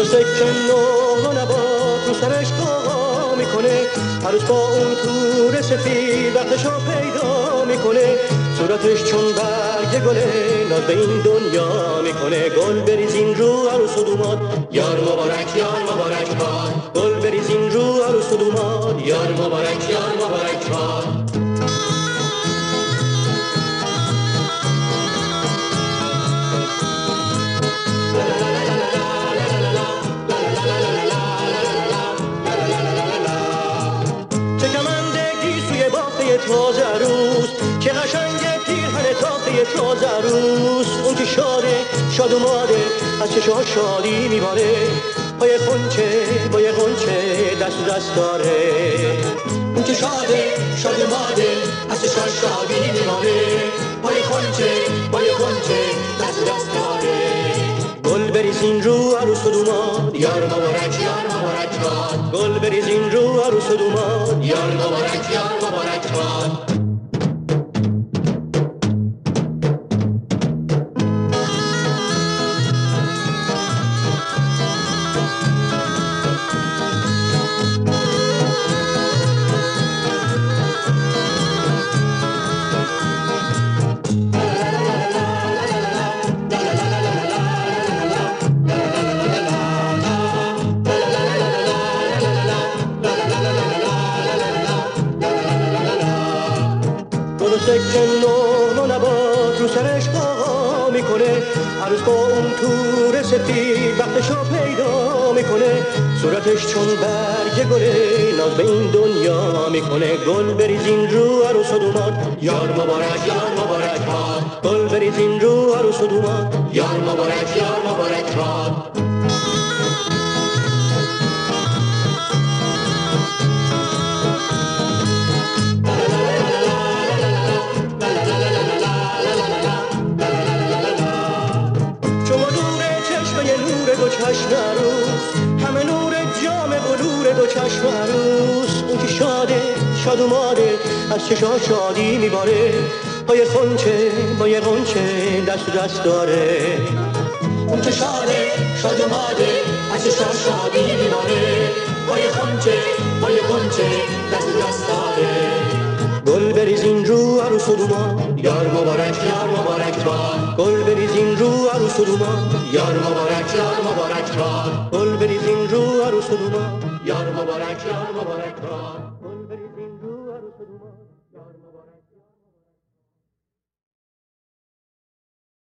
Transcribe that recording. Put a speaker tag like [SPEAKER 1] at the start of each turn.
[SPEAKER 1] سکه نو نبات رو سرش قاقا میکنه، عروس با اون تور سفید وقتشو پیدا میکنه، صورتش چون برگ گله ناز به این دنیا میکنه. گل بریزین رو عروس و دوماد، یار مبارک یار مبارک باد. گل بریزین رو عروس و دوماد، یار مبارک یار مبارک باد. تازه عروس که قشنگه پیرهن تازه تازه عروس، اون که شاده شاد و ماده از چشاش شادی میباره، پای خونچه با یه غنچه دست و دست داره. اون که شاده شاد و ماده از چشاش شادی میباره، پای خونچه با یه غنچه دست و دست داره. گل بریزین رو عروس و دوماد، یار مبارک یار مبارک باد. گل بریزین رو عروس و دوماد، یار مبارک یار مبارک باد. سکه نو نبات رو سرش قاقا میکنه، عروس با اون تور سفید وقتشو پیدا میکنه، صورتش چون برگ گله ناز به این دنیا میکنه. گل بریزین رو عروس و دوماد، یار مبارک یار مبارک باد. گل بریزین رو عروس و دوماد، یار مبارک یار مبارک باد. دو چشم عروس همه نور جام بلور دو چشم عروس، اون که شاده شاد و ماده از چشا شادی میباره، پای خونچه با یه غنچه دست و دست داره. اون که شاده شاد و ماده از چشا شادی میباره، پای خونچه با یه غنچه دست و دست داره. گل بریزین رو عروس و دوماد، یار مبارک یار مبارک باد. گل بریزین رو عروس و دوماد، یار مبارک یار مبارک باد. گل بریزین رو عروس و دوماد، یار مبارک یار مبارک باد. گل بریزین رو عروس و دوماد، یار مبارک.